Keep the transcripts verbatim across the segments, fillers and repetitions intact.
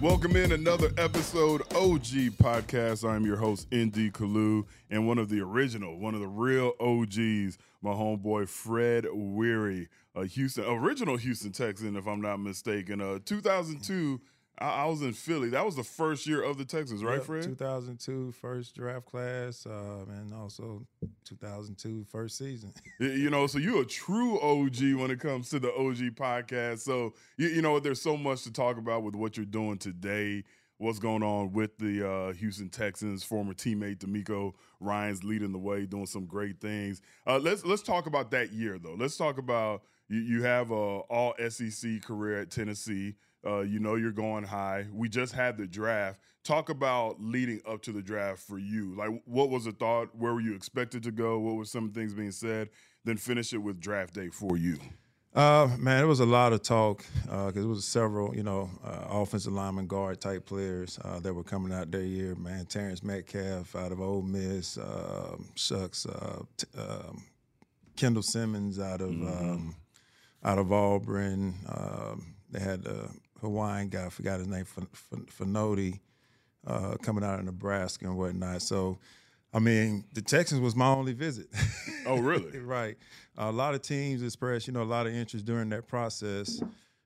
Welcome in another episode O G Podcast. I'm your host, N D Kalu, and one of the original, one of the real O Gs, my homeboy Fred Weary, a Houston, original Houston Texan, if I'm not mistaken. Uh, two thousand two, I, I was in Philly. That was the first year of the Texans, right, yep, Fred? two thousand two first draft class, um, and also two thousand two first season. You know, so you're a true O G when it comes to the O G Podcast. So, you, you know, there's so much to talk about with what you're doing today, what's going on with the uh, Houston Texans. Former teammate D'Amico Ryans leading the way, doing some great things. Uh, let's let's talk about that year, though. Let's talk about you, you have a all S E C career at Tennessee. Uh, you know you're going high. We just had the draft. Talk about leading up to the draft for you. Like, what was the thought? Where were you expected to go? What were some things being said? Then finish it with draft day for you. Uh, man, it was a lot of talk because uh, it was several, you know, uh, offensive lineman guard type players uh, that were coming out that year. Man, Terrence Metcalf out of Ole Miss, uh, shucks, uh, t- um, Kendall Simmons out of mm-hmm. um, out of Auburn. Um, they had the Hawaiian guy, I forgot his name, Fanoti, uh, coming out of Nebraska and whatnot. So, I mean, the Texans was my only visit. Oh, really? Right. A lot of teams expressed, you know, a lot of interest during that process.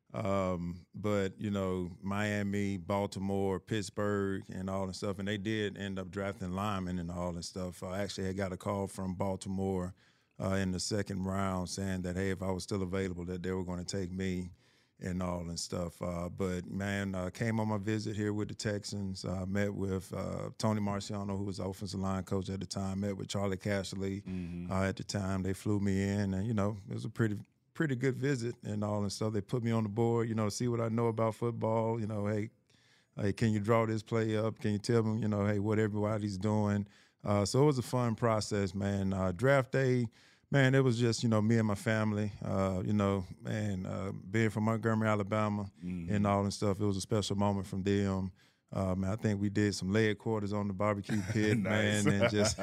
Um, but, you know, Miami, Baltimore, Pittsburgh, and all that stuff. And they did end up drafting linemen and all that stuff. I actually had got a call from Baltimore uh, in the second round saying that, hey, if I was still available, that they were going to take me and all and stuff. Uh, but, man, uh, came on my visit here with the Texans. I uh, met with uh, Tony Marciano, who was the offensive line coach at the time, met with Charlie Cashley mm-hmm. uh, at the time. They flew me in, and, you know, it was a pretty pretty good visit and all and stuff. They put me on the board, you know, to see what I know about football. You know, hey, hey, can you draw this play up? Can you tell them, you know, hey, what everybody's doing? Uh, so it was a fun process, man. Uh, draft day, man, it was just, you know, me and my family, uh, you know, and uh, being from Montgomery, Alabama, mm-hmm. and all and stuff, it was a special moment from them. Um, I think we did some leg quarters on the barbecue pit, man, and just,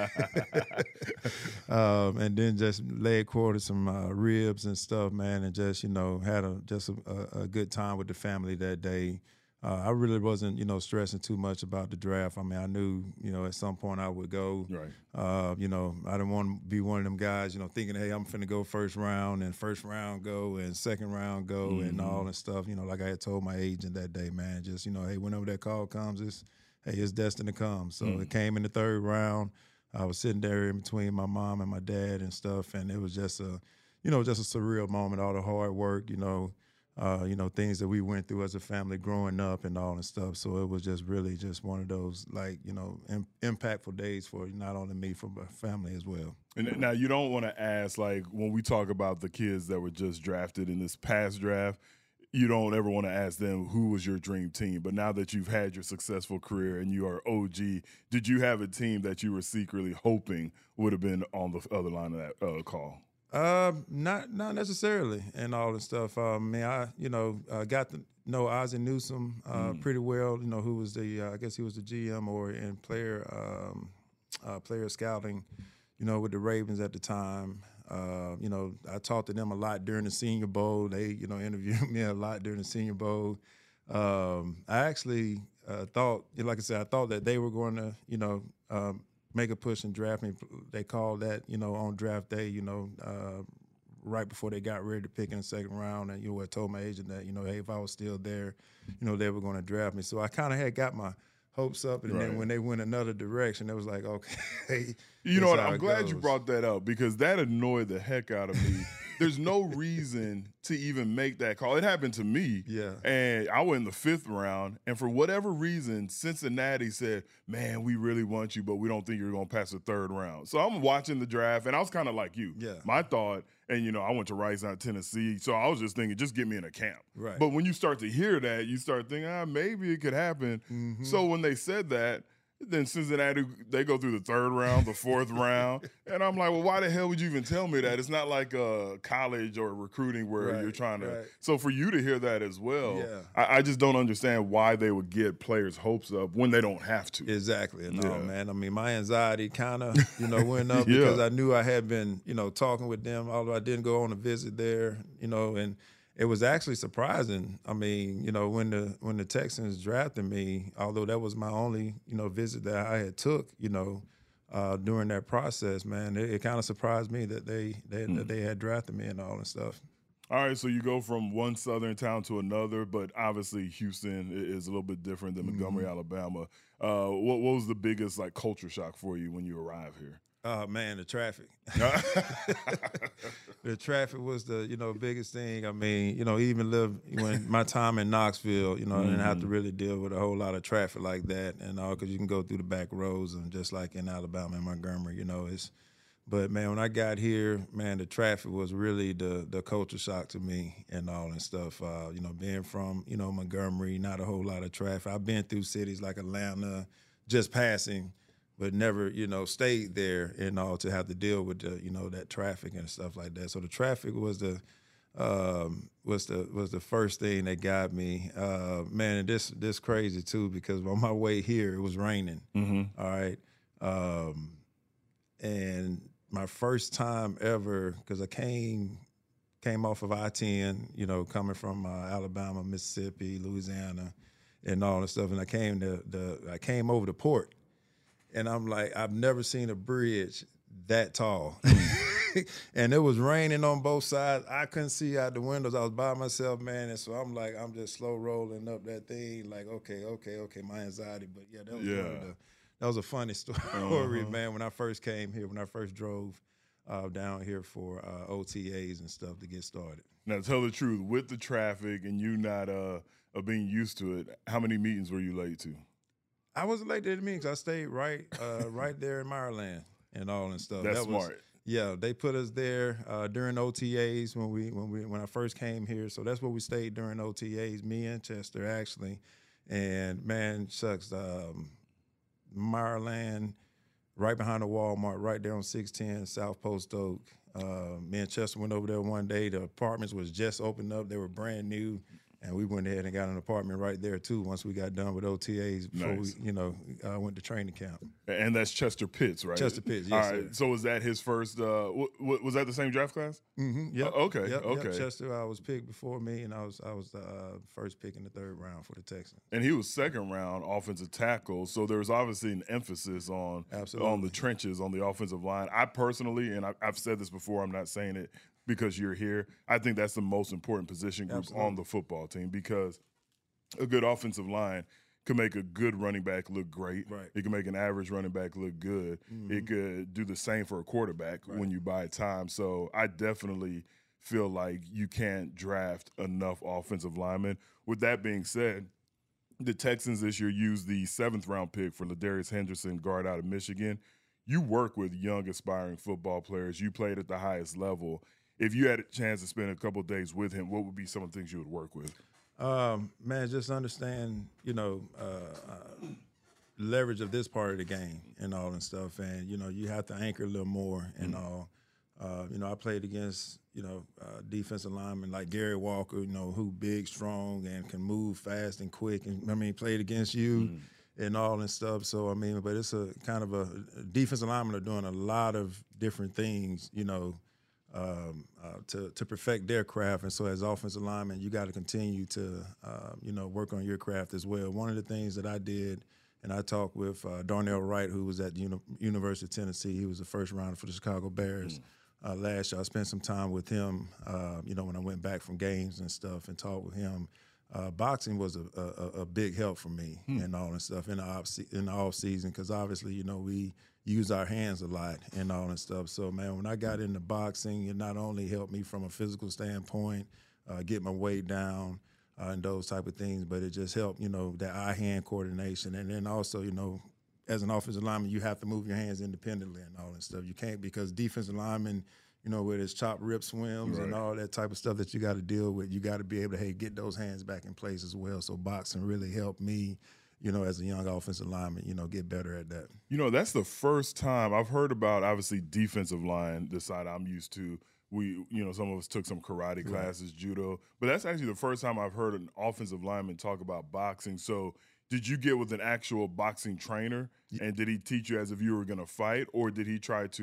um, and then just leg quarters, some uh, ribs and stuff, man, and just, you know, had a just a, a good time with the family that day. Uh, I really wasn't, you know, stressing too much about the draft. I mean, I knew, you know, at some point I would go. Right. Uh, you know, I didn't want to be one of them guys, you know, thinking, hey, I'm finna go first round and first round go and second round go mm-hmm. and all that stuff. You know, like I had told my agent that day, man, just, you know, hey, whenever that call comes, it's, hey, it's destined to come. So mm-hmm. it came in the third round. I was sitting there in between my mom and my dad and stuff, and it was just a, you know, just a surreal moment, all the hard work, you know, Uh, you know, things that we went through as a family growing up and all and stuff. So it was just really just one of those, like, you know, im- impactful days for not only me, for my family as well. And now you don't want to ask, like, when we talk about the kids that were just drafted in this past draft, you don't ever want to ask them who was your dream team. But now that you've had your successful career and you are O G, did you have a team that you were secretly hoping would have been on the other line of that uh, call? Uh, not not necessarily, and all this stuff. Uh, I mean, I you know uh, got to know Ozzie Newsome uh, mm. pretty well. You know, who was the uh, I guess he was the G M or in player um, uh, player scouting. You know, with the Ravens at the time. Uh, you know, I talked to them a lot during the Senior Bowl. They you know interviewed me a lot during the Senior Bowl. Um, I actually uh, thought, like I said, I thought that they were going to you know. Um, make a push and draft me. They called that, you know, on draft day, you know, uh, right before they got ready to pick in the second round. And, you know, I told my agent that, you know, hey, if I was still there, you know, they were going to draft me. So I kind of had got my hopes up. And right. then when they went another direction, it was like, okay. You know what? I'm glad goes. you brought that up because that annoyed the heck out of me. There's no reason to even make that call. It happened to me. Yeah. And I went in the fifth round, and for whatever reason, Cincinnati said, man, we really want you, but we don't think you're going to pass the third round. So I'm watching the draft, and I was kind of like you. Yeah. My thought, and, you know, I went to Rice out Tennessee, so I was just thinking, just get me in a camp. Right. But when you start to hear that, you start thinking, ah, maybe it could happen. Mm-hmm. So when they said that, then Cincinnati, they go through the third round, the fourth round. And I'm like, well, why the hell would you even tell me that? It's not like uh, college or recruiting where right, you're trying to. Right. So for you to hear that as well, yeah. I, I just don't understand why they would get players' hopes up when they don't have to. Exactly. No, yeah. man. I mean, my anxiety kind of, you know, went up yeah. because I knew I had been, you know, talking with them, although I didn't go on a visit there, you know, and it was actually surprising. I mean, you know, when the when the Texans drafted me, although that was my only, you know, visit that I had took, you know, uh, during that process, man, it, it kind of surprised me that they they, mm. that they had drafted me and all that stuff. All right, so you go from one southern town to another, but obviously Houston is a little bit different than Montgomery, mm-hmm. Alabama. Uh, what, what was the biggest like culture shock for you when you arrived here? Oh man, the traffic. The traffic was the, you know, biggest thing. I mean, you know, even live when my time in Knoxville, you know, mm-hmm. I didn't have to really deal with a whole lot of traffic like that and all, because you can go through the back roads and just like in Alabama and Montgomery, you know, it's. But man, when I got here, man, the traffic was really the the culture shock to me and all and stuff. Uh, you know, being from, you know, Montgomery, not a whole lot of traffic. I've been through cities like Atlanta, just passing, but never, you know, stayed there and all to have to deal with the, you know, that traffic and stuff like that. So the traffic was the um, was the was the first thing that got me. Uh, man, and this this crazy too, because on my way here it was raining. Mm-hmm. All right, um, and my first time ever, because I came came off of I ten, you know, coming from uh, Alabama, Mississippi, Louisiana, and all that stuff, and I came to the I came over the port, and I'm like, I've never seen a bridge that tall, and it was raining on both sides. I couldn't see out the windows. I was by myself, man, and so I'm like, I'm just slow rolling up that thing, like, okay, okay, okay, my anxiety, but yeah, that was yeah. one of the. That was a funny story, uh-huh. man, when I first came here, when I first drove uh, down here for uh, O T As and stuff to get started. Now, tell the truth, with the traffic and you not uh, uh, being used to it, how many meetings were you late to? I wasn't late to the meetings. I stayed right uh, right there in Maryland and all and stuff. That's that smart. Was, yeah, they put us there uh, during O T As when we when we when I first came here. So that's where we stayed during O T As, me and Chester, actually. And, man, shucks, um, Maryland, right behind the Walmart, right there on six ten South Post Oak. Uh, me and Chester went over there one day. The apartments was just opened up. They were brand new. And we went ahead and got an apartment right there, too, once we got done with O T As before nice. we, you know, uh, went to training camp. And that's Chester Pitts, right? Chester Pitts, yes, All right. sir. So was that his first uh, w- w- was that the same draft class? Mm-hmm. Yeah. Uh, okay, yep, okay. Yep. Chester uh, was picked before me, and I was I was the uh, first pick in the third round for the Texans. And he was second round offensive tackle, so there was obviously an emphasis on, on the trenches, on the offensive line. I personally, and I, I've said this before, I'm not saying it because you're here, I think that's the most important position group Absolutely. on the football team, because a good offensive line could make a good running back look great. Right. It can make an average running back look good. Mm-hmm. It could do the same for a quarterback right. when you buy time. So I definitely feel like you can't draft enough offensive linemen. With that being said, the Texans this year used the seventh round pick for Ladarius Henderson, guard out of Michigan. You work with young, aspiring football players. You played at the highest level. If you had a chance to spend a couple of days with him, what would be some of the things you would work with? Um, man, just understand, you know, uh, uh, leverage of this part of the game and all and stuff. And, you know, you have to anchor a little more and mm-hmm. all. Uh, you know, I played against, you know, uh, defensive linemen like Gary Walker, you know, who big, strong, and can move fast and quick. And, I mean, played against you mm-hmm. and all and stuff. So, I mean, but it's a kind of a – defensive linemen are doing a lot of different things, you know, Um, uh, to to perfect their craft, and so as offensive linemen, you got to continue to uh, you know work on your craft as well. One of the things that I did, and I talked with uh, Darnell Wright, who was at the Uni- University of Tennessee. He was the first rounder for the Chicago Bears mm. uh, last year. I spent some time with him, uh, you know, when I went back from games and stuff, and talked with him. Uh, boxing was a, a, a big help for me mm. and all and stuff in the off se- in the off season, because obviously, you know, we use our hands a lot and all and stuff. So, man, when I got into boxing, it not only helped me from a physical standpoint, uh, get my weight down uh, and those type of things, but it just helped, you know, that eye-hand coordination. And then also, you know, as an offensive lineman, you have to move your hands independently and all that stuff. You can't, because defensive linemen, you know, with his chop, rip, swims right. and all that type of stuff that you got to deal with, you got to be able to, hey, get those hands back in place as well. So boxing really helped me, you know, as a young offensive lineman, you know, get better at that. You know, that's the first time I've heard about, obviously, defensive line, the side I'm used to. We, you know, some of us took some karate classes, right. judo, but that's actually the first time I've heard an offensive lineman talk about boxing. So did you get with an actual boxing trainer, and did he teach you as if you were going to fight, or did he try to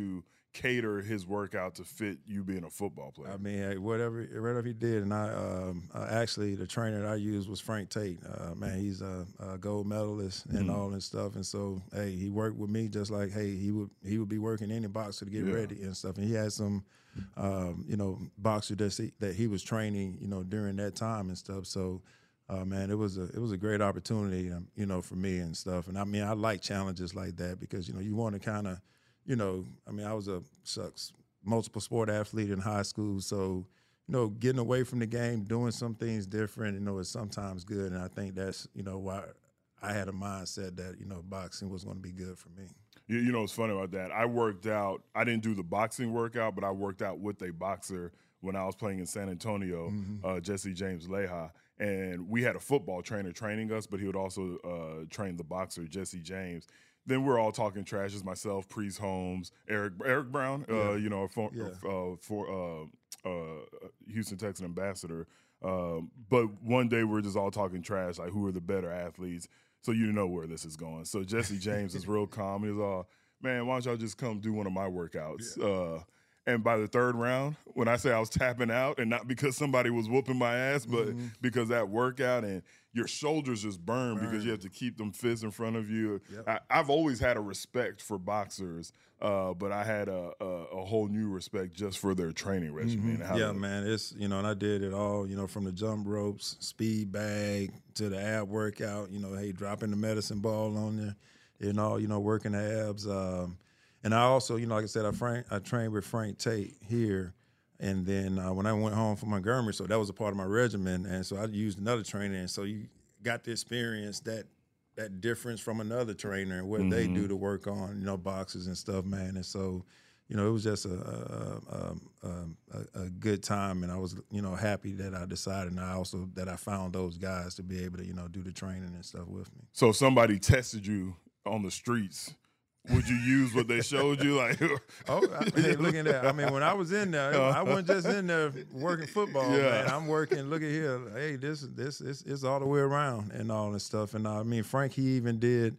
cater his workout to fit you being a football player? I mean, hey, whatever whatever he did, and I um, uh, actually the trainer that I used was Frank Tate. Uh, man, he's a, a gold medalist and Mm-hmm. all this stuff, and so hey, he worked with me just like hey he would he would be working any boxer to get Yeah. ready and stuff. And he had some um, you know boxer that he, that he was training you know during that time and stuff. So. Uh, man, it was a it was a great opportunity, um, you know, for me and stuff. And I mean, I like challenges like that because you know you want to kind of, you know, I mean, I was a sucks multiple sport athlete in high school, so you know, getting away from the game, doing some things different, you know, is sometimes good. And I think that's you know why I had a mindset that you know boxing was going to be good for me. You, you know what's funny about that? I worked out. I didn't do the boxing workout, but I worked out with a boxer when I was playing in San Antonio, Mm-hmm. uh, Jesse James Leha. And we had a football trainer training us, but he would also uh, train the boxer, Jesse James. Then we're all talking trash as myself, Priest Holmes, Eric Eric Brown, uh, Yeah. you know, for, Yeah. uh, for uh, uh, Houston Texan ambassador. Um, but one day we're just all talking trash, like who are the better athletes. So you know where this is going. So Jesse James is real calm. He's all, man, why don't y'all just come do one of my workouts? Yeah. Uh, And by the third round, when I say I was tapping out, and not because somebody was whooping my ass, but Mm-hmm. because that workout and your shoulders just burn, Burn. because you have to keep them fists in front of you. Yep. I, I've always had a respect for boxers, uh, but I had a, a, a whole new respect just for their training regimen. and how Yeah, they- man, it's you know, and I did it all, you know, from the jump ropes, speed bag to the ab workout. You know, hey, dropping the medicine ball on there, and all, you know, working the abs. Um, and I also, you know, like I said, I Frank, I trained with Frank Tate here, and then uh, when I went home from Montgomery, so that was a part of my regimen, and so I used another trainer, and so you got to experience that that difference from another trainer and what they do to work on, you know, boxes and stuff, man. And so, you know, it was just a a, a, a a good time, and I was, you know, happy that I decided, and I also that I found those guys to be able to, you know, do the training and stuff with me. So if somebody tested you on the streets, would you use what they showed you? Like, Oh, I, hey, look at that. I mean, when I was in there, I wasn't just in there working football, Yeah. man. I'm working, look at here. Hey, this, this, it's, it's all the way around and all this stuff. And uh, I mean, Frank, he even did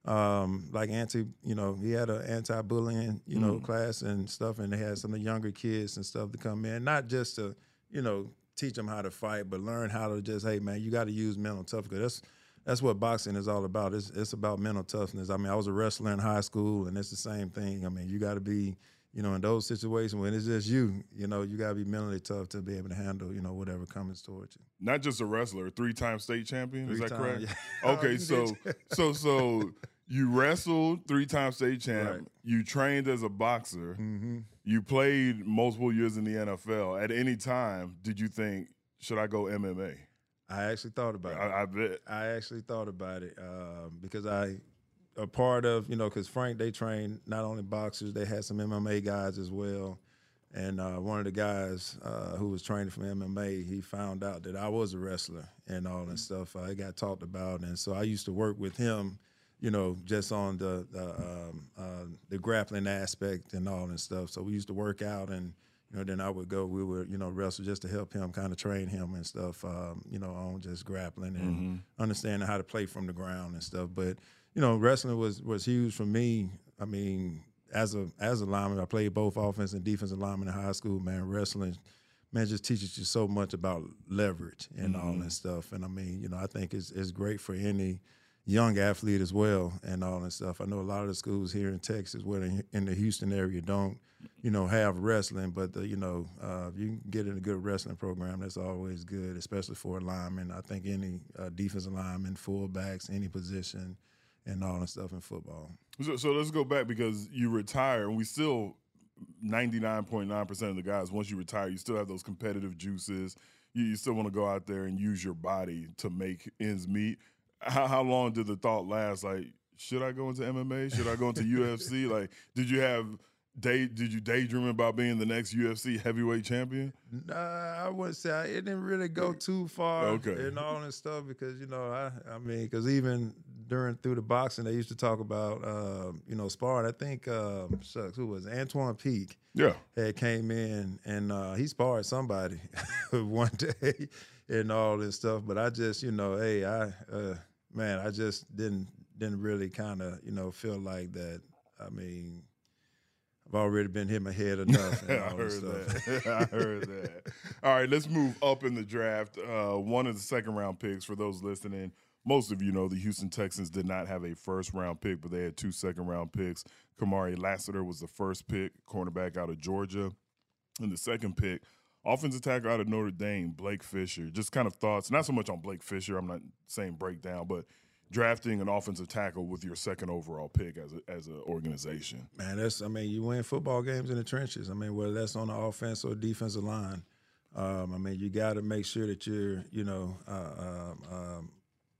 um, like anti, you know, he had an anti-bullying, you know, Mm. class and stuff. And they had some of the younger kids and stuff to come in, not just to, you know, teach them how to fight, but learn how to just, hey, man, you got to use mental toughness. That's, That's what boxing is all about. It's it's about mental toughness. I mean, I was a wrestler in high school, and it's the same thing. I mean, you got to be, you know, in those situations when it's just you, you know, you got to be mentally tough to be able to handle, you know, whatever comes towards you. not just a wrestler, three-time state champion. Is that Three-time, correct? yeah. Okay, You so did. so so you wrestled, three-time state champ. Right. You trained as a boxer. Mm-hmm. You played multiple years in the N F L. At any time, did you think, should I go M M A? I actually thought about it. I, I bet. I actually thought about it um, because I, a part of, you know, because Frank, they trained not only boxers, they had some M M A guys as well. And uh, one of the guys uh, who was training from M M A, he found out that I was a wrestler and all that stuff. Uh, it got talked about. And so I used to work with him, you know, just on the the, um, uh, the grappling aspect and all that stuff. So we used to work out and, you know, then I would go, we would, you know, wrestle just to help him, kind of train him and stuff, um, you know, on just grappling and Mm-hmm. understanding how to play from the ground and stuff. But, you know, wrestling was was huge for me. I mean, as a as a lineman, I played both offense and defensive lineman in high school, man. Wrestling, man, just teaches you so much about leverage and all Mm-hmm. that stuff. And I mean, you know, I think it's it's great for any young athlete as well and all that stuff. I know a lot of the schools here in Texas, where in, in the Houston area, don't, you know, have wrestling, but the, you know, uh, if you can get in a good wrestling program, that's always good, especially for a lineman. I think any uh, defensive lineman, fullbacks, any position, and all that stuff in football. So, so let's go back, because you retire, and we still, ninety-nine point nine percent of the guys, once you retire, you still have those competitive juices. You, you still want to go out there and use your body to make ends meet. How, how long did the thought last? Like, should I go into M M A? Should I go into U F C? Like, did you have day? Did you daydream about being the next U F C heavyweight champion? Nah, I wouldn't say I, it didn't really go too far Okay. and all that stuff because, you know, I I mean, because even during through the boxing, they used to talk about, uh, you know, sparring. I think, uh, shucks, who was it? Antoine Peak Yeah. had came in and uh, he sparred somebody one day and all this stuff. But I just, you know, hey, I, uh, man, I just didn't didn't really kind of, you know, feel like that. I mean, I've already been hit my head enough. And I all heard this stuff. that. I heard that. All right, let's move up in the draft. Uh, one of the second round picks for those listening. Most of you know the Houston Texans did not have a first round pick, but they had two second round picks. Kamari Lassiter was the first pick, cornerback out of Georgia. And the second pick, offensive tackle out of Notre Dame, Blake Fisher. Just kind of thoughts, not so much on Blake Fisher, I'm not saying breakdown, but drafting an offensive tackle with your second overall pick as a, as an organization. Man, that's, I mean, you win football games in the trenches. I mean, whether that's on the offense or defensive line. Um, I mean, you got to make sure that you're, you know, uh, um, um,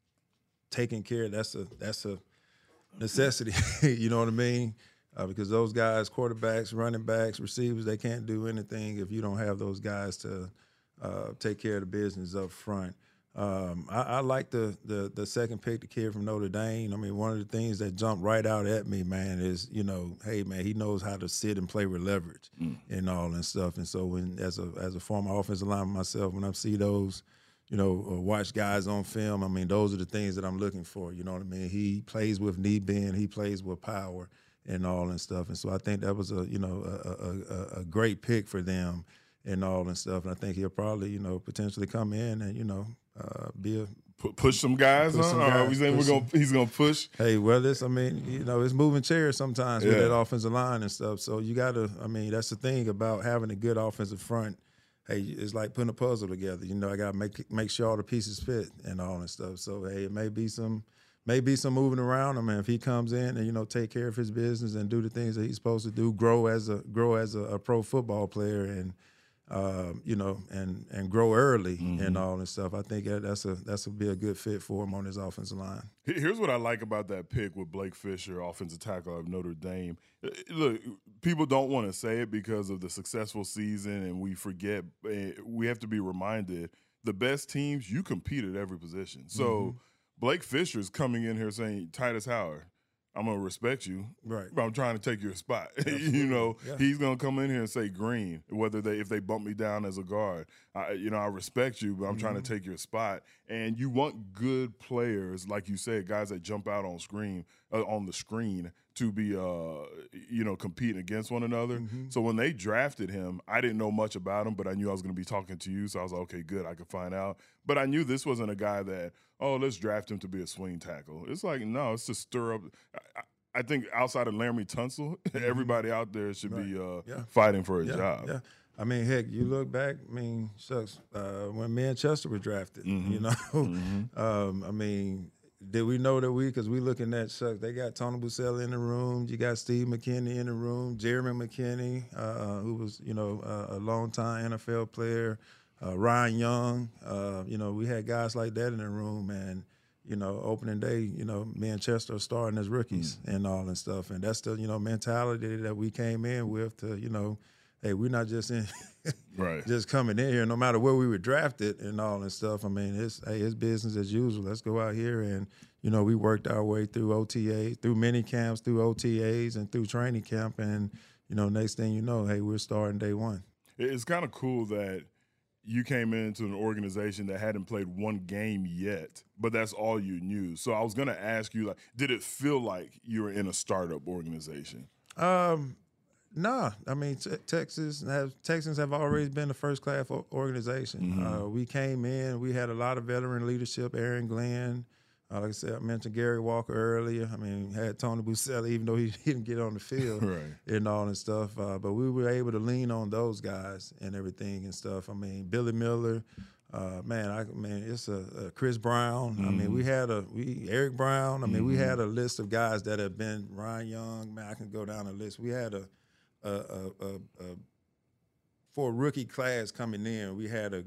taking care. That's a that's a necessity. You know what I mean? Uh, because those guys, quarterbacks, running backs, receivers, they can't do anything if you don't have those guys to uh, take care of the business up front. Um, I, I like the, the the second pick, the kid from Notre Dame. I mean, one of the things that jumped right out at me, man, is, you know, hey, man, he knows how to sit and play with leverage mm. and all and stuff. And so when as a as a former offensive lineman myself, when I see those, you know, or watch guys on film, I mean, those are the things that I'm looking for. You know what I mean? He plays with knee bend, he plays with power and all and stuff. And so I think that was a, you know, a, a, a great pick for them and all and stuff. And I think he'll probably, you know, potentially come in and, you know, Uh, be a P- push some guys. Push huh? some guys uh, we saying we're gonna he's gonna push. Hey, well, this I mean, you know, it's moving chairs sometimes yeah. with that offensive line and stuff. So you gotta. I mean, that's the thing about having a good offensive front. Hey, it's like putting a puzzle together. You know, I gotta make make sure all the pieces fit and all and stuff. So hey, it may be some may be some moving around. I mean, if he comes in and, you know, take care of his business and do the things that he's supposed to do, grow as a grow as a, a pro football player and. Uh, you know, and and grow early mm-hmm. and all and stuff. I think that's a that's a be a good fit for him on his offensive line. Here's what I like about that pick with Blake Fisher, offensive tackle of Notre Dame. Look, people don't want to say it because of the successful season, and we forget. We have to be reminded the best teams you compete at every position. So mm-hmm. Blake Fisher is coming in here saying, Titus Howard, I'm going to respect you, right? But I'm trying to take your spot. you know, yeah. He's going to come in here and say Green, whether they if they bump me down as a guard. I, you know, I respect you, but I'm mm-hmm. trying to take your spot. And you want good players, like you said, guys that jump out on screen uh, on the screen to be, uh, you know, competing against one another. Mm-hmm. So when they drafted him, I didn't know much about him, but I knew I was going to be talking to you. So I was like, okay, good, I could find out. But I knew this wasn't a guy that, oh, let's draft him to be a swing tackle. It's like, no, it's to stir up. I, I think outside of Laramie Tunsil, mm-hmm. everybody out there should right. be uh, yeah. fighting for a yeah. job. Yeah. I mean, heck, you look back, I mean, shucks, uh, when Manchester was drafted, mm-hmm. you know, mm-hmm. um, I mean, did we know that we, because we looking at, shucks, they got Tony Bussell in the room, you got Steve McKinney in the room, Jeremy McKinney, uh, who was, you know, uh, a longtime N F L player, uh, Ryan Young, uh, you know, we had guys like that in the room, and, you know, opening day, you know, Manchester are starting as rookies mm. and all and stuff. And that's the, you know, mentality that we came in with to, you know, hey, we're not just in, right. just coming in here, no matter where we were drafted and all and stuff. I mean, it's, hey, it's business as usual. Let's go out here and, you know, we worked our way through O T A, through mini camps, through O T As, and through training camp. And, you know, next thing you know, hey, we're starting day one. It's kind of cool that you came into an organization that hadn't played one game yet, but that's all you knew. So I was going to ask you, like, did it feel like you were in a startup organization? Um, nah. I mean, t- Texas have, Texans have always been a first-class organization. Mm-hmm. Uh, we came in, we had a lot of veteran leadership, Aaron Glenn. Uh, like I said, I mentioned Gary Walker earlier. I mean, had Tony Bussell, even though he didn't get on the field right. and all and stuff. Uh, but we were able to lean on those guys and everything and stuff. I mean, Billy Miller, uh, man, I man, it's a, a Chris Brown. Mm-hmm. I mean, we had a we Eric Brown. I mean, mm-hmm. we had a list of guys that have been Ryan Young. Man, I can go down the list. We had a a, a, a, a for a rookie class coming in. We had a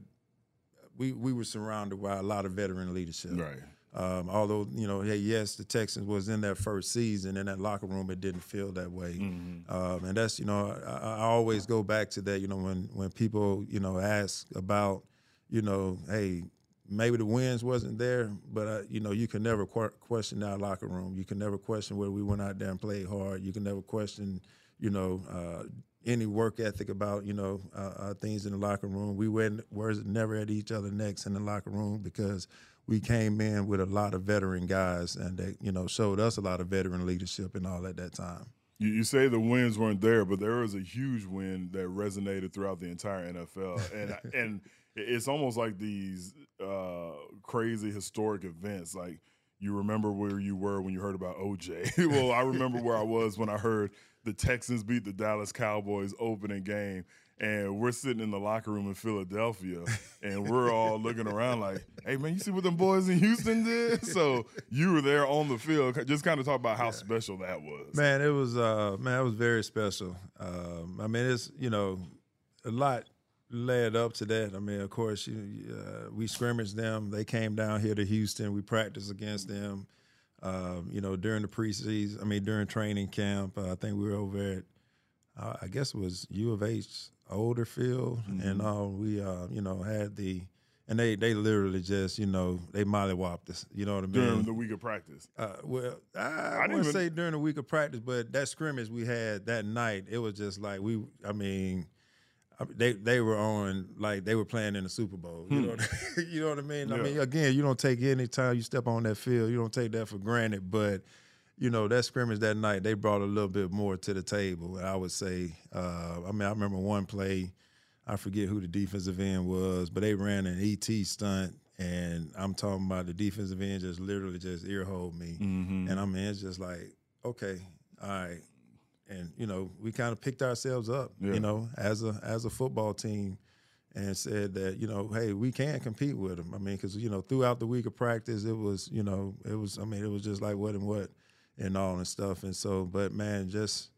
we we were surrounded by a lot of veteran leadership. Right. Um, although, you know, hey, yes, the Texans was in that first season, in that locker room, it didn't feel that way. Mm-hmm. Um, and that's, you know, I, I always go back to that, you know, when, when people, you know, ask about, you know, hey, maybe the wins wasn't there, but, uh, you know, you can never qu- question our locker room. You can never question whether we went out there and played hard. You can never question, you know, uh, any work ethic about, you know, uh, uh, things in the locker room. We were, were never at each other's necks in the locker room because we came in with a lot of veteran guys, and they, you know, showed us a lot of veteran leadership and all at that time. You, you say the wins weren't there, but there was a huge win that resonated throughout the entire N F L, and and it's almost like these uh, crazy historic events. Like you remember where you were when you heard about O J. Well, I remember where I was when I heard the Texans beat the Dallas Cowboys opening game. And we're sitting in the locker room in Philadelphia, and we're all looking around like, hey, man, you see what them boys in Houston did? So you were there on the field. Just kind of talk about how yeah. special that was. Man, it was uh, man, it was very special. Um, I mean, it's, you know, a lot led up to that. I mean, of course, you, uh, we scrimmaged them. They came down here to Houston. We practiced against them, um, you know, during the preseason. I mean, during training camp. Uh, I think we were over at, uh, I guess it was U of H, older field, mm-hmm. and uh, we, uh, you know, had the, and they, they literally just, you know, they mollywopped us. You know what I mean? During the week of practice. Uh, well, I, I, I wouldn't even say during the week of practice, but that scrimmage we had that night, it was just like we. I mean, they they were on like they were playing in the Super Bowl. You hmm. know, what, you know what I mean? Yeah. I mean, again, you don't take any time you step on that field, you don't take that for granted, but. You know, that scrimmage that night, they brought a little bit more to the table, I would say. Uh, I mean, I remember one play, I forget who the defensive end was, but they ran an E T stunt, and I'm talking about the defensive end just literally just ear-holed me. Mm-hmm. And I mean, it's just like, okay, all right. And, you know, we kind of picked ourselves up, yeah. you know, as a as a football team and said that, you know, hey, we can compete with them. I mean, because, you know, throughout the week of practice, it was, you know, it was, I mean, it was just like what and what. And all and stuff. And so, but man, just,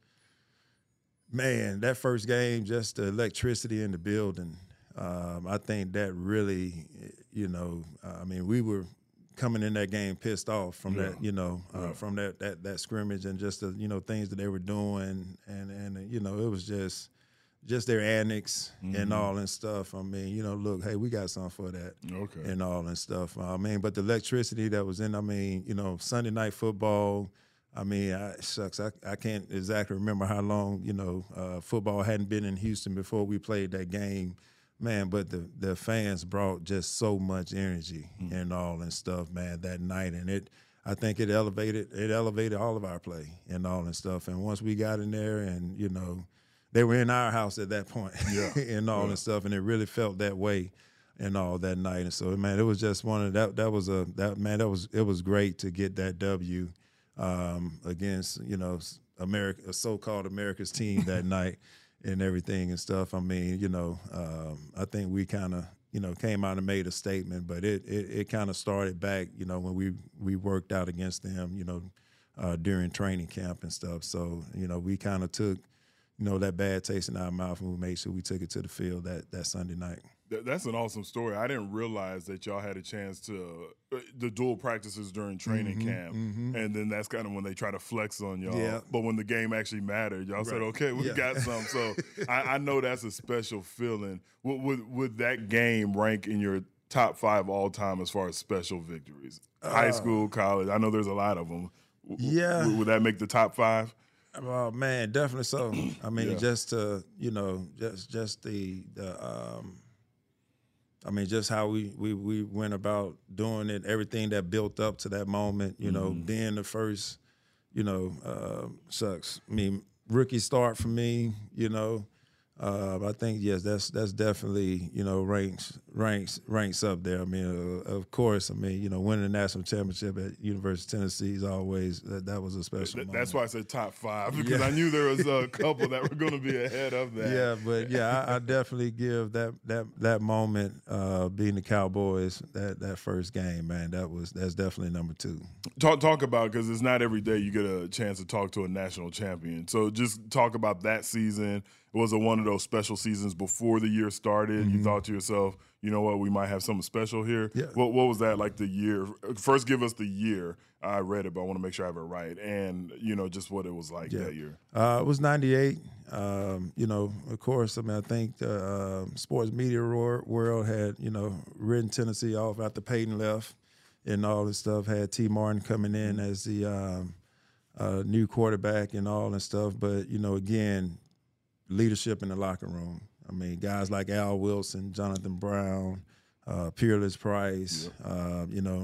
man, that first game, just the electricity in the building, um, I think that really, you know, uh, I mean, we were coming in that game pissed off from yeah. that, you know, uh, yeah. from that, that that scrimmage and just the, you know, things that they were doing. And, and you know, it was just, just their annex mm-hmm. and all and stuff. I mean, you know, look, hey, we got something for that okay. and all and stuff. I mean, but the electricity that was in, I mean, you know, Sunday night football, I mean, I, shucks, I, I can't exactly remember how long, you know, uh, football hadn't been in Houston before we played that game. Man, but the, the fans brought just so much energy mm-hmm. and all and stuff, man, that night. And it, I think it elevated, it elevated all of our play and all and stuff. And once we got in there and, you know, they were in our house at that point yeah. and all yeah. and stuff, and it really felt that way and all that night. And so, man, it was just one of that, that was a, that, man, that was, it was great to get that W. Um, against, you know, America, a so-called America's team that night and everything and stuff. I mean, you know, um, I think we kind of, you know, came out and made a statement, but it it, it kind of started back, you know, when we, we worked out against them, you know, uh, during training camp and stuff. So, you know, we kind of took, you know, that bad taste in our mouth and we made sure we took it to the field that, that Sunday night. That's an awesome story. I didn't realize that y'all had a chance to uh, the dual practices during training mm-hmm, camp, mm-hmm. and then that's kind of when they try to flex on y'all. Yeah. But when the game actually mattered, y'all right. said, "Okay, we yeah. got some." So I, I know that's a special feeling. Would, would would that game rank in your top five all time as far as special victories? Uh, High school, college. I know there's a lot of them. Yeah. Would, would that make the top five? Oh man, definitely so. I mean, yeah. just to you know, just just the the. Um, I mean, just how we, we, we went about doing it, everything that built up to that moment, you know, mm-hmm. being the first, you know, uh, shucks. I mean, rookie start for me, you know. Uh, I think, yes, that's that's definitely, you know, ranks ranks ranks up there. I mean, uh, of course, I mean, you know, winning the national championship at University of Tennessee is always, that, that was a special that, moment. That's why I said top five, because yeah. I knew there was a couple that were going to be ahead of that. Yeah, but, yeah, I, I definitely give that that that moment, uh, being the Cowboys, that, that first game, man, that was that's definitely number two. Talk, talk about, because it's not every day you get a chance to talk to a national champion. So just talk about that season. Was it one of those special seasons before the year started? Mm-hmm. You thought to yourself, you know what, we might have something special here? Yeah. What, what was that like the year? First, give us the year. I read it, but I want to make sure I have it right. And, you know, just what it was like yeah. that year. Uh, it was ninety-eight. Um, you know, of course, I mean, I think the uh, sports media world had, you know, written Tennessee off after Peyton left and all this stuff. Had T. Martin coming in as the um, uh, new quarterback and all and stuff. But, you know, again, leadership in the locker room. I mean, guys like Al Wilson, Jonathan Brown, uh, Peerless Price, yep. uh, you know,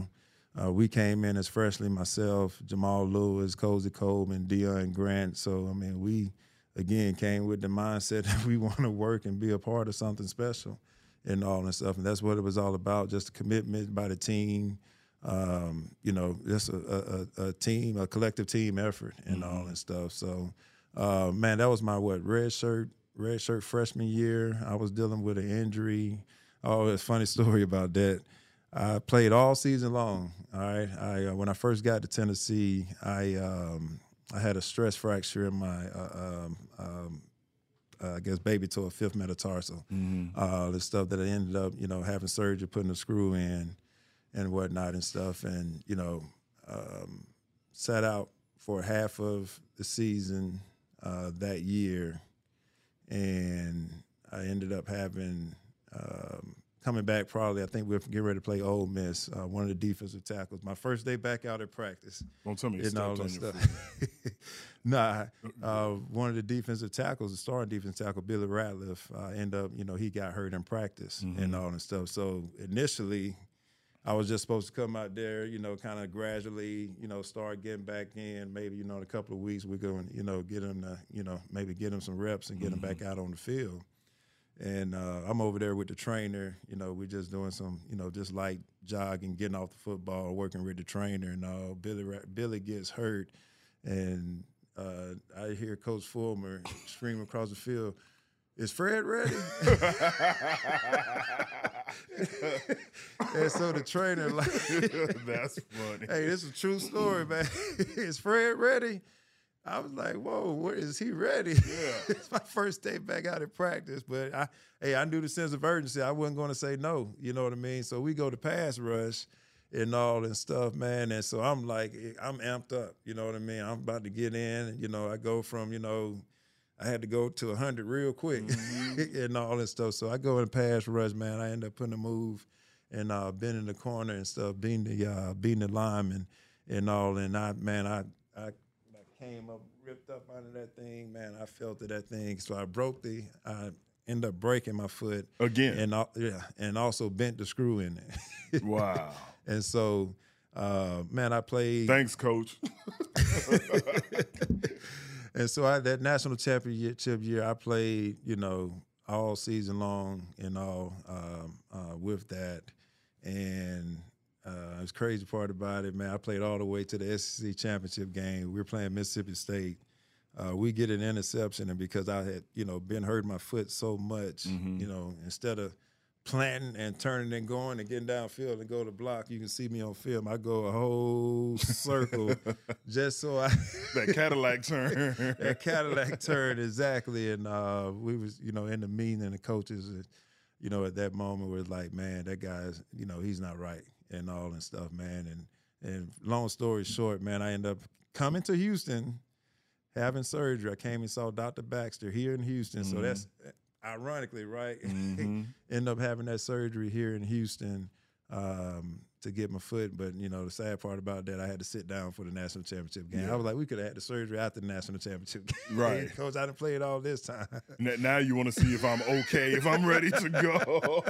Uh, we came in as freshmen, myself, Jamal Lewis, Cozy Coleman, Deion Grant. So, I mean, we, again, came with the mindset that we want to work and be a part of something special and all and stuff. And that's what it was all about, just a commitment by the team, um, you know, just a, a, a team, a collective team effort and mm-hmm. all and stuff. So, uh, man, that was my, what, red shirt, red shirt freshman year. I was dealing with an injury. Oh, it's a funny story about that. I played all season long. All right. I uh, when I first got to Tennessee, I um, I had a stress fracture in my uh, um, um, uh, I guess baby toe, fifth metatarsal. Mm-hmm. Uh, the stuff that I ended up, you know, having surgery, putting a screw in, and whatnot and stuff, and you know, um, sat out for half of the season uh, that year, and I ended up having. Um, Coming back, probably, I think we're getting ready to play Ole Miss, uh, one of the defensive tackles. My first day back out at practice. Don't tell me you stepped on your foot. Nah, uh, one of the defensive tackles, the starting defensive tackle, Billy Ratliff, uh, ended up, you know, he got hurt in practice mm-hmm. and all that stuff. So initially, I was just supposed to come out there, you know, kind of gradually, you know, start getting back in. Maybe, you know, in a couple of weeks, we're going to, you know, get him to, you know, maybe get him some reps and get mm-hmm. him back out on the field. And uh, I'm over there with the trainer. You know, we're just doing some, you know, just light jogging, getting off the football, working with the trainer. And all. Billy Billy gets hurt, and uh, I hear Coach Fulmer scream across the field, "Is Fred ready?" And so the trainer, like, that's funny. Hey, this is a true story, man. Is Fred ready? I was like, whoa, where is he ready? Yeah. It's my first day back out at practice. But, I, hey, I knew the sense of urgency. I wasn't going to say no, you know what I mean? So we go to pass rush and all and stuff, man. And so I'm like, I'm amped up, you know what I mean? I'm about to get in. You know, I go from, you know, I had to go to one hundred real quick mm-hmm. and all that stuff. So I go in pass rush, man. I end up putting a move and uh, bending the corner and stuff, beating the, uh, beating the lineman and all. And, I, man, I, I – came up, ripped up under that thing, man. I felt of that thing, so I broke the. I ended up breaking my foot again, and uh, yeah, and also bent the screw in it. Wow! And so, uh, man, I played. Thanks, Coach. And so, I that national championship year, I played, you know, all season long and all um, uh, with that, and. Uh, the crazy part about it, man, I played all the way to the S E C championship game. We were playing Mississippi State. Uh, we get an interception, and because I had, you know, been hurting my foot so much, mm-hmm. you know, instead of planting and turning and going and getting downfield and go to block, you can see me on film. I go a whole circle just so I that Cadillac turn, that Cadillac turn exactly. And uh, we was, you know, in the meeting, and the coaches, you know, at that moment was like, man, that guy's, you know, he's not right. And all and stuff, man. And and long story short, man, I ended up coming to Houston, having surgery. I came and saw Doctor Baxter here in Houston. Mm-hmm. So that's ironically, right? Mm-hmm. Ended up having that surgery here in Houston um, to get my foot. But, you know, the sad part about that, I had to sit down for the national championship game. Yeah. I was like, we could have had the surgery after the national championship game. Right. Coach, I done played all this time. Now you want to see if I'm okay, if I'm ready to go.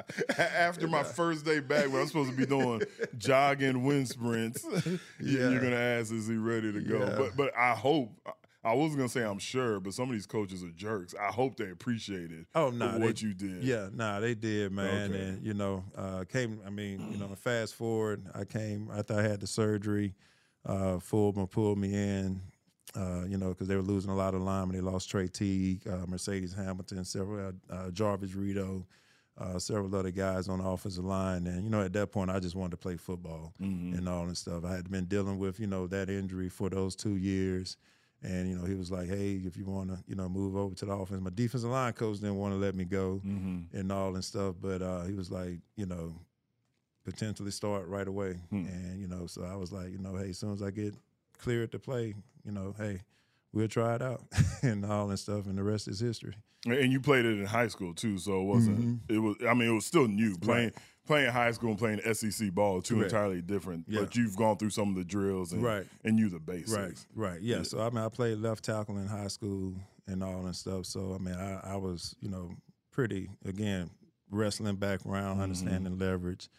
After my first day back, where I'm supposed to be doing jogging, wind sprints, yeah. you're going to ask, is he ready to go? Yeah. But but I hope, I wasn't going to say I'm sure, but some of these coaches are jerks. I hope they appreciated oh, nah, what they, you did. Yeah, nah, they did, man. Okay. And, you know, uh, came, I mean, you know, fast forward, I came, after I had the surgery, uh, Fulmer pulled me in, uh, you know, because they were losing a lot of linemen. They lost Trey Teague, uh, Mercedes Hamilton, several, uh, Jarvis Rito, uh, several other guys on the offensive line. And, you know, at that point, I just wanted to play football mm-hmm. and all that stuff. I had been dealing with, you know, that injury for those two years. And, you know, he was like, hey, if you want to, you know, move over to the offense. My defensive line coach didn't want to let me go mm-hmm. and all and stuff. But uh, he was like, you know, potentially start right away. Mm. And, you know, so I was like, you know, hey, as soon as I get cleared to play, you know, hey, we'll try it out and all and stuff. And the rest is history. And you played it in high school, too. So it wasn't, mm-hmm. it was, I mean, it was still new. Playing right. playing high school and playing S E C ball, two right. entirely different. Yeah. But you've gone through some of the drills and, right. and knew the basics. Right, right. Yeah. yeah. So, I mean, I played left tackle in high school and all and stuff. So, I mean, I, I was, you know, pretty, again, wrestling background, mm-hmm. understanding leverage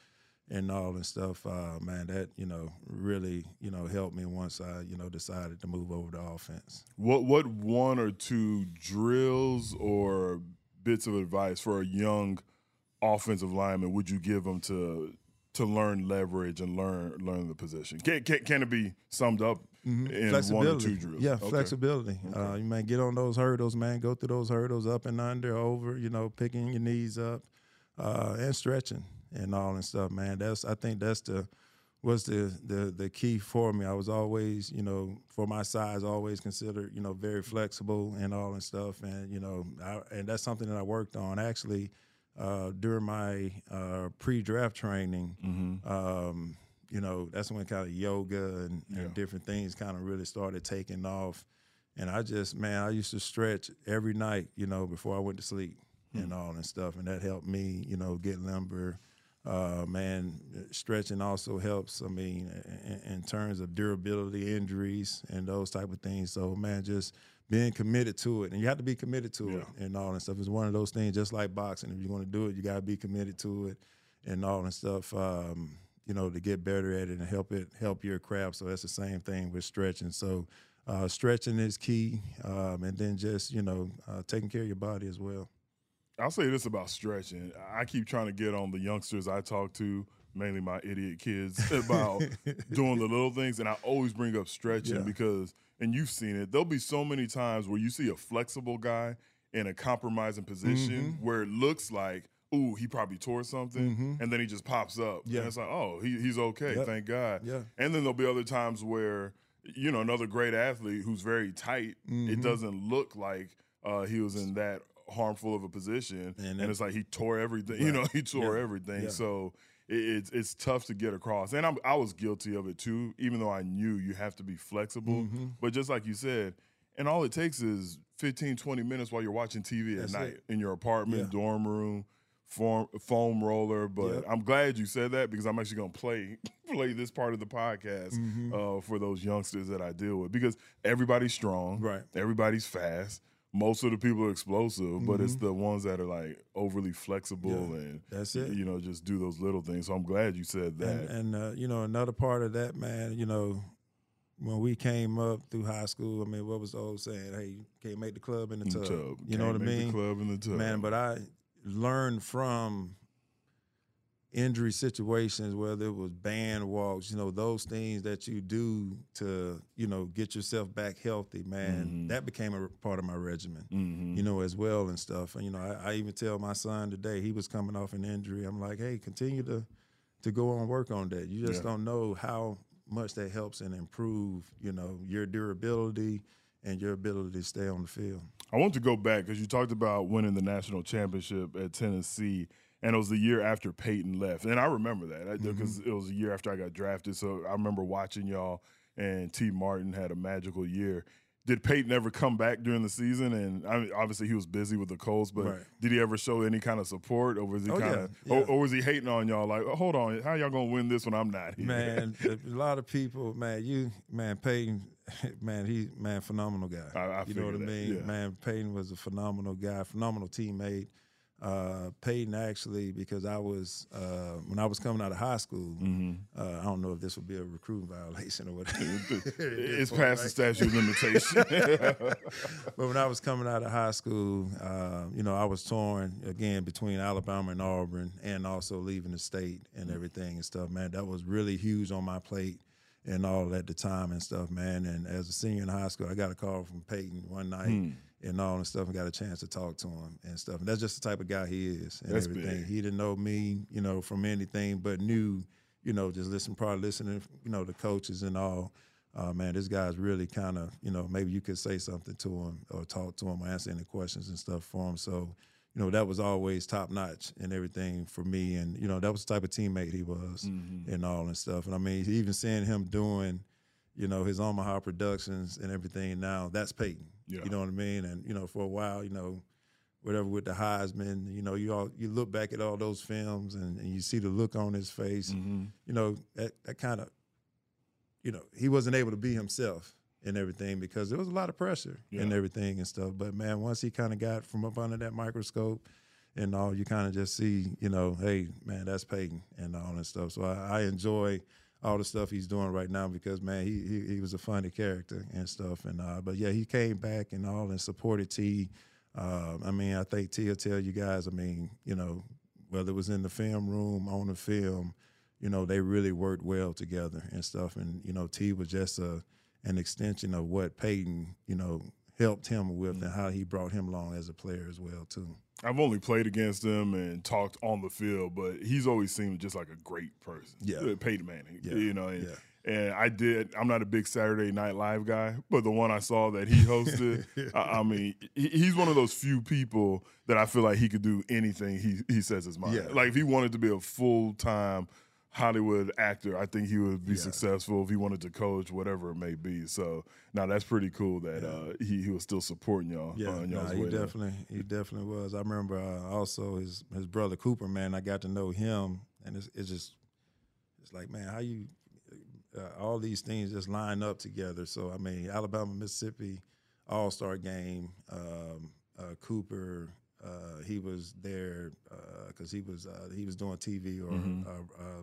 and all and stuff, uh, man, that, you know, really, you know, helped me once I, you know, decided to move over to offense. What what one or two drills or bits of advice for a young offensive lineman would you give them to to learn leverage and learn learn the position? Can can, can it be summed up Mm-hmm. in one or two drills? Yeah, okay. flexibility. Okay. Uh, you man, get on those hurdles, man. Go through those hurdles, up and under, over. You know, picking your knees up, uh, and stretching and all and stuff, man. That's I think that's the was the the the key for me. I was always, you know, for my size, always considered, you know, very flexible and all and stuff, and you know, I, and that's something that I worked on actually uh, during my uh, pre-draft training. Mm-hmm. Um, You know, that's when kind of yoga and, and Yeah. different things kind of really started taking off. And I just, man, I used to stretch every night, you know, before I went to sleep mm. and all and stuff. And that helped me, you know, get limber. Uh, man, stretching also helps, I mean, in, in terms of durability, injuries, and those type of things. So, man, just being committed to it. And you have to be committed to yeah. it and all and stuff. It's one of those things, just like boxing. If you're going to do it, you got to be committed to it and all and stuff. Um, you know, to get better at it and help it help your craft. So that's the same thing with stretching. So uh, stretching is key, um, and then just, you know, uh, taking care of your body as well. I'll say this about stretching. I keep trying to get on the youngsters I talk to, mainly my idiot kids, about doing the little things, and I always bring up stretching Yeah. because, and you've seen it, there'll be so many times where you see a flexible guy in a compromising position Mm-hmm. where it looks like, ooh, he probably tore something, Mm-hmm. and then he just pops up. Yeah. And it's like, oh, he, he's okay, Yep. thank God. Yeah. And then there'll be other times where, you know, another great athlete who's very tight, Mm-hmm. it doesn't look like uh, he was in that harmful of a position, And and, then- it's like he tore everything. Right. You know, he tore Yeah. everything. Yeah. So it, it's it's tough to get across. And I'm, I was guilty of it too, even though I knew you have to be flexible. Mm-hmm. But just like you said, and all it takes is fifteen, twenty minutes while you're watching T V That's at night it. in your apartment, Yeah. dorm room, form, foam roller. But Yep. I'm glad you said that because I'm actually going to play play this part of the podcast Mm-hmm. uh, for those youngsters that I deal with, because everybody's strong, Right. everybody's fast. Most of the people are explosive, but it's Mm-hmm. the ones that are like overly flexible Yeah, and that's it. you know, just do those little things. So I'm glad you said that. And, and uh, you know, another part of that, man, you know, when we came up through high school, I mean, what was the old saying? Hey, you can't make the club in the In tub. the tub. You know Can't what I make mean? The club in the tub. Man, but I learned from injury situations, whether it was band walks, you know, those things that you do to, you know, get yourself back healthy, man, Mhm. that became a part of my regimen, Mhm. you know, as well and stuff. And, you know, I, I even tell my son today, he was coming off an injury. I'm like, hey, continue to to go on work on that. You just Yeah. don't know how much that helps and improve, you know, your durability and your ability to stay on the field. I want to go back because you talked about winning the national championship at Tennessee, and it was the year after Peyton left. And I remember that because Mm-hmm. it was a year after I got drafted. So I remember watching y'all, and T. Martin had a magical year. Did Peyton ever come back during the season? And I mean, obviously he was busy with the Colts, but Right. did he ever show any kind of support, or was he Oh, kind yeah, of, yeah. or, or was he hating on y'all? Like, oh, hold on, how y'all gonna win this when I'm not here? Man, a lot of people, man, you, man, Peyton, man, he, man, phenomenal guy. I- I you know what I figured that, mean? yeah. Man, Peyton was a phenomenal guy, phenomenal teammate. Uh, Peyton actually, because I was, uh, when I was coming out of high school, Mm-hmm. uh, I don't know if this would be a recruiting violation or whatever. It's past the statute of limitation. But when I was coming out of high school, uh, you know, I was torn again between Alabama and Auburn, and also leaving the state and everything and stuff. Man, that was really huge on my plate and all at the time and stuff, man. And as a senior in high school, I got a call from Peyton one night Hmm. and all and stuff, and got a chance to talk to him and stuff. And that's just the type of guy he is and That's everything. big. He didn't know me, you know, from anything, but knew, you know, just listen, probably listening, you know, to coaches and all. Uh, man, this guy's really kind of, you know, maybe you could say something to him or talk to him or answer any questions and stuff for him. So, you know, that was always top notch and everything for me. And, you know, that was the type of teammate he was Mhm. and all and stuff. And I mean, even seeing him doing, you know, his Omaha Productions and everything now, that's Peyton. Yeah. You know what I mean? And, you know, for a while, you know, whatever with the Heisman, you know, you all you look back at all those films and, and you see the look on his face, Mhm. you know, that, that kind of, you know, he wasn't able to be himself and everything because there was a lot of pressure and Yeah. everything and stuff. But man, once he kind of got from up under that microscope and all, you kind of just see, you know, hey, man, that's Peyton and all that stuff. So I, I enjoy all the stuff he's doing right now because, man, he he, he was a funny character and stuff. And uh, but, yeah, he came back and all and supported T. Uh, I mean, I think T will tell you guys, I mean, you know, whether it was in the film room, on the film, you know, they really worked well together and stuff. And, you know, T was just a, an extension of what Peyton, you know, helped him with and how he brought him along as a player as well, too. I've only played against him and talked on the field, but he's always seemed just like a great person. Yeah. Uh, Peyton Manning, yeah. you know. And, yeah. and I did – I'm not a big Saturday Night Live guy, but the one I saw that he hosted, I, I mean, he, he's one of those few people that I feel like he could do anything he, he says his mind. Yeah. Like if he wanted to be a full-time – Hollywood actor, I think he would be yeah. successful if he wanted to coach, whatever it may be. So now that's pretty cool that yeah. uh, he he was still supporting y'all. Yeah, uh, nah, he definitely there. he definitely was. I remember uh, also his his brother Cooper, man. I got to know him, and it's, it's just it's like, man, how you uh, all these things just line up together. So I mean, Alabama Mississippi All Star game, um, uh, Cooper. Uh, he was there because uh, he was uh, he was doing T V or mm-hmm. uh, uh,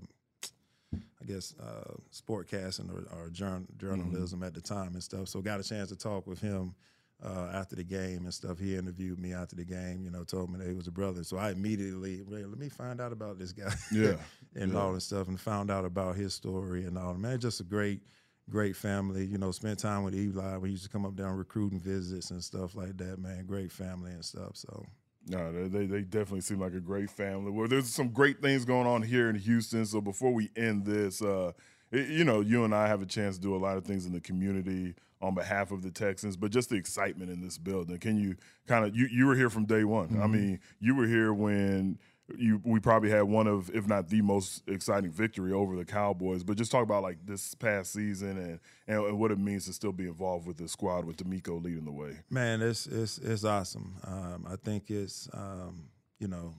I guess uh, sportcasting or, or journal, journalism mm-hmm. at the time and stuff. So got a chance to talk with him uh, after the game and stuff. He interviewed me after the game, you know, told me that he was a brother. So I immediately, well, let me find out about this guy. Yeah. and yeah. all this stuff and found out about his story and all. Man, just a great, great family. You know, spent time with Eli. We used to come up down recruiting visits and stuff like that, man. Great family and stuff, so. No, they they definitely seem like a great family. Well, there's some great things going on here in Houston. So before we end this, uh, it, you know, you and I have a chance to do a lot of things in the community on behalf of the Texans, but just the excitement in this building. Can you kind of you you were here from day one? Mm-hmm. I mean, you were here when you we probably had one of, if not the most exciting victory over the Cowboys. But just talk about like this past season and, and, and what it means to still be involved with this squad with DeMeco leading the way. Man, it's it's it's awesome. Um, I think it's um, you know,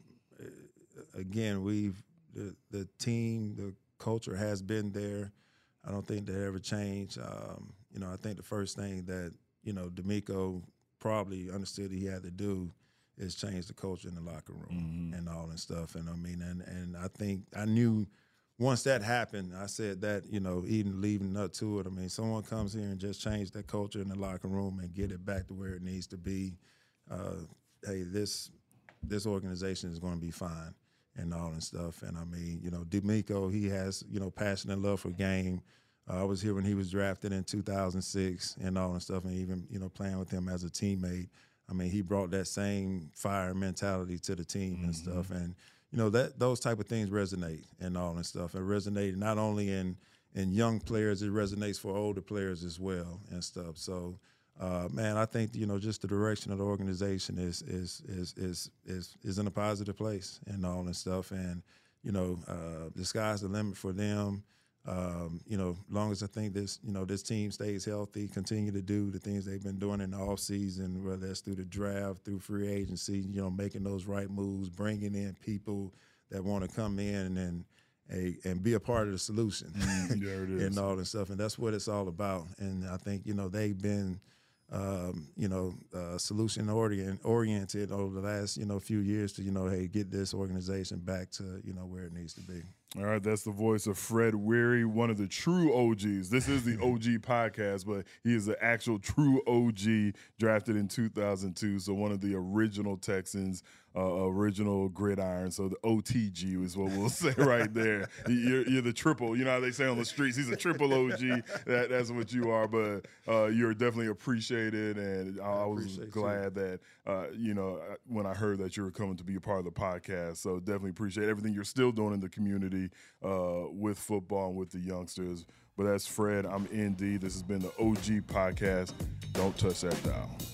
again we've the the team, the culture has been there. I don't think that ever changed. Um, you know, I think the first thing that you know DeMeco probably understood he had to do is change the culture in the locker room mm-hmm. and all that stuff. And I mean, and, and I think I knew once that happened, I said that, you know, even leading up to it, I mean, someone comes here and just change that culture in the locker room and get it back to where it needs to be. Uh, hey, this this organization is going to be fine and all that stuff. And I mean, you know, DeMeco, he has, you know, passion and love for game. Uh, I was here when he was drafted in two thousand six and all that stuff, and even, you know, playing with him as a teammate. I mean, he brought that same fire mentality to the team mm-hmm. and stuff. And, you know, that those type of things resonate and all that stuff. It resonated not only in, in young players, it resonates for older players as well and stuff. So, uh, man, I think, you know, just the direction of the organization is is is is is, is in a positive place and all that stuff. And, you know, uh, the sky's the limit for them. Um, you know, long as I think this, you know, this team stays healthy, continue to do the things they've been doing in the offseason, whether that's through the draft, through free agency, you know, making those right moves, bringing in people that want to come in and a, and be a part of the solution mm, there it is. and all that stuff. And that's what it's all about. And I think, you know, they've been, um, you know, uh, solution orient, oriented over the last, you know, few years to, you know, hey, get this organization back to, you know, where it needs to be. All right, that's the voice of Fred Weary, one of the true O Gs. This is the O G podcast, but he is the actual true O G, drafted in two thousand two, so one of the original Texans, uh, original gridiron. So the O T G is what we'll say right there. You're, you're the triple. You know how they say on the streets, he's a triple O G. That, that's what you are, but uh, you're definitely appreciated, and I, I was glad you. that, uh, you know, when I heard that you were coming to be a part of the podcast, so definitely appreciate everything you're still doing in the community. Uh, with football and with the youngsters. But that's Fred. I'm N D. This has been the O G podcast. Don't touch that dial.